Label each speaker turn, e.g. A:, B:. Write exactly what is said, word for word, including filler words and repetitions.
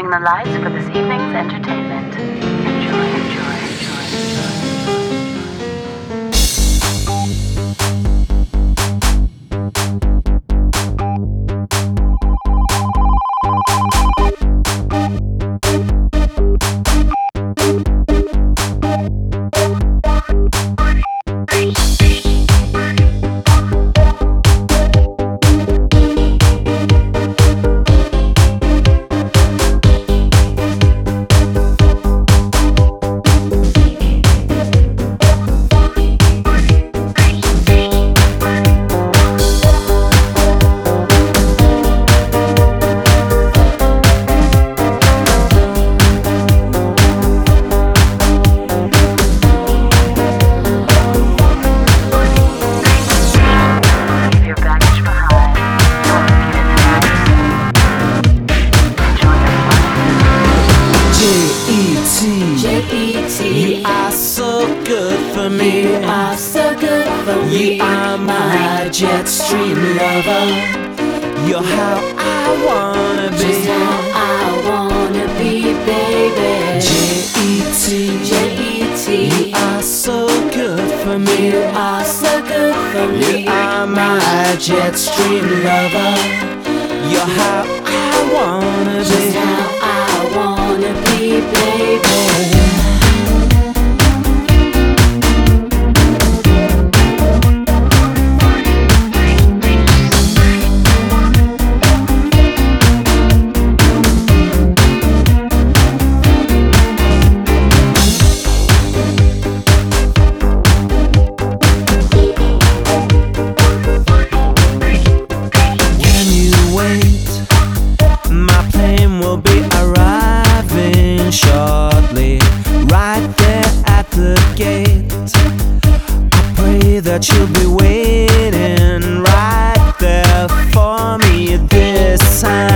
A: dimming the lights for this evening's entertainment. Enjoy, enjoy, enjoy,
B: You are so good for me.
C: You are so good for me.
B: You are my jet stream lover. You're how I wanna be.
C: Just how I wanna be, baby.
B: J E T
C: J E T
B: You are so good for me.
C: You are so good for me.
B: You are my jet stream lover. You're how I wanna be.
C: Just how I wanna be, baby.
B: Shortly, right there at the gate. I pray that you'll be waiting right there for me this time.